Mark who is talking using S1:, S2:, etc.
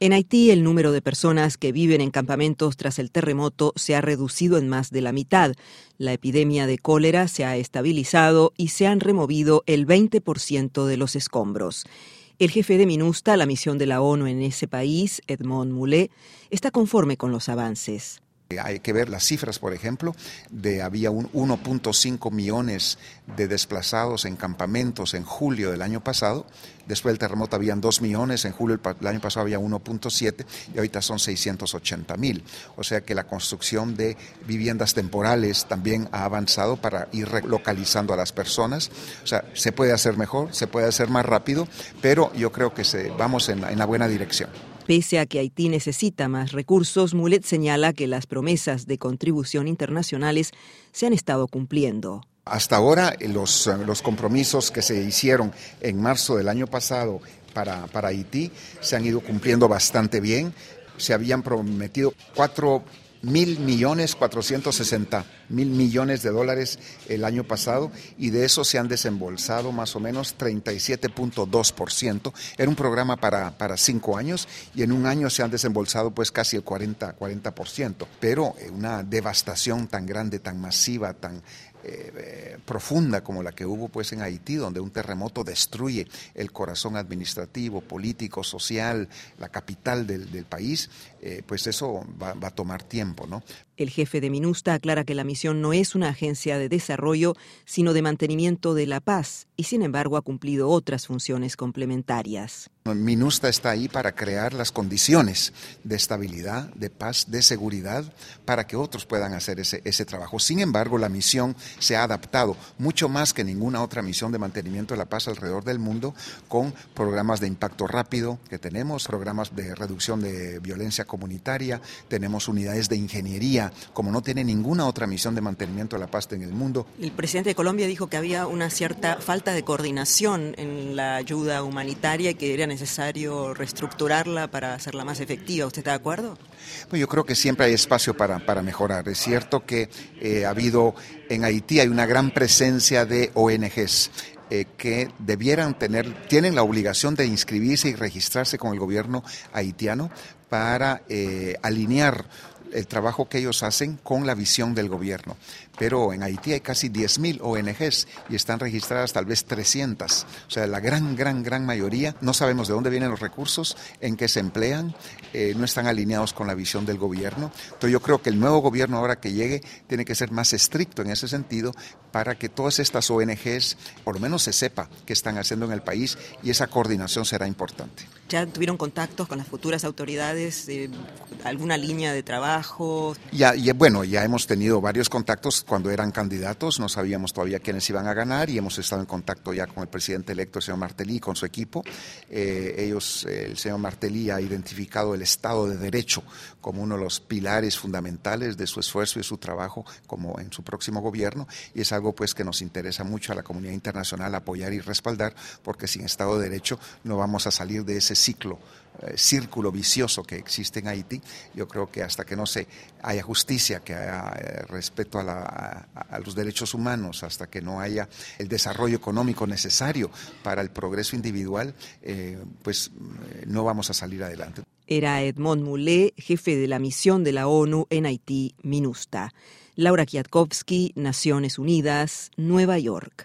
S1: En Haití, el número de personas que viven en campamentos tras el terremoto se ha reducido en más de la mitad. La epidemia de cólera se ha estabilizado y se han removido el 20% de los escombros. El jefe de MINUSTA, la misión de la ONU en ese país, Edmond Moulet, está conforme con los avances.
S2: Hay que ver las cifras, por ejemplo, había 1.5 millones de desplazados en campamentos en julio del año pasado. Después del terremoto habían 2 millones, en julio del año pasado había 1.7 y ahorita son 680,000. O sea que la construcción de viviendas temporales también ha avanzado para ir relocalizando a las personas. O sea, se puede hacer mejor, se puede hacer más rápido, pero yo creo que vamos en la buena dirección.
S1: Pese a que Haití necesita más recursos, Moulet señala que las promesas de contribución internacionales se han estado cumpliendo.
S2: Hasta ahora los compromisos que se hicieron en marzo del año pasado para Haití se han ido cumpliendo bastante bien. Se habían prometido 4.460.000 millones de dólares el año pasado y de eso se han desembolsado más o menos 37.2%. Era un programa para 5 años y en un año se han desembolsado pues casi el 40%. Pero una devastación tan grande, tan masiva, tan profunda como la que hubo pues en Haití, donde un terremoto destruye el corazón administrativo, político, social, la capital del país, pues eso va a tomar tiempo, ¿no?
S1: El jefe de MINUSTA aclara que la misión no es una agencia de desarrollo, sino de mantenimiento de la paz, y sin embargo ha cumplido otras funciones complementarias.
S2: MINUSTA está ahí para crear las condiciones de estabilidad, de paz, de seguridad, para que otros puedan hacer ese trabajo. Sin embargo, la misión se ha adaptado mucho más que ninguna otra misión de mantenimiento de la paz alrededor del mundo, con programas de impacto rápido que tenemos, programas de reducción de violencia comunitaria, tenemos unidades de ingeniería, como no tiene ninguna otra misión de mantenimiento de la paz en el mundo.
S1: El presidente de Colombia dijo que había una cierta falta de coordinación en la ayuda humanitaria y que era necesario reestructurarla para hacerla más efectiva. ¿Usted está de acuerdo?
S2: Pues yo creo que siempre hay espacio para mejorar. Es cierto que ha habido en Haití hay una gran presencia de ONGs. Que tienen la obligación de inscribirse y registrarse con el gobierno haitiano para alinear el trabajo que ellos hacen con la visión del gobierno. Pero en Haití hay casi 10,000 ONGs y están registradas tal vez 300. O sea, la gran mayoría, no sabemos de dónde vienen los recursos, en qué se emplean, no están alineados con la visión del gobierno. Entonces yo creo que el nuevo gobierno ahora que llegue tiene que ser más estricto en ese sentido para que todas estas ONGs, por lo menos se sepa qué están haciendo en el país y esa coordinación será importante.
S1: ¿Ya tuvieron contactos con las futuras autoridades? ¿Alguna línea de trabajo?
S2: Ya hemos tenido varios contactos cuando eran candidatos, no sabíamos todavía quiénes iban a ganar y hemos estado en contacto ya con el presidente electo, el señor Martelly, y con su equipo. El señor Martelly ha identificado el Estado de Derecho como uno de los pilares fundamentales de su esfuerzo y su trabajo como en su próximo gobierno, y es algo pues que nos interesa mucho a la comunidad internacional apoyar y respaldar, porque sin Estado de Derecho no vamos a salir de ese círculo vicioso que existe en Haití. Yo creo que hasta que no haya justicia, que haya respeto a los derechos humanos, hasta que no haya el desarrollo económico necesario para el progreso individual, pues no vamos a salir adelante.
S1: Era Edmond Moulet, jefe de la misión de la ONU en Haití, MINUSTA. Laura Kwiatkowski, Naciones Unidas, Nueva York.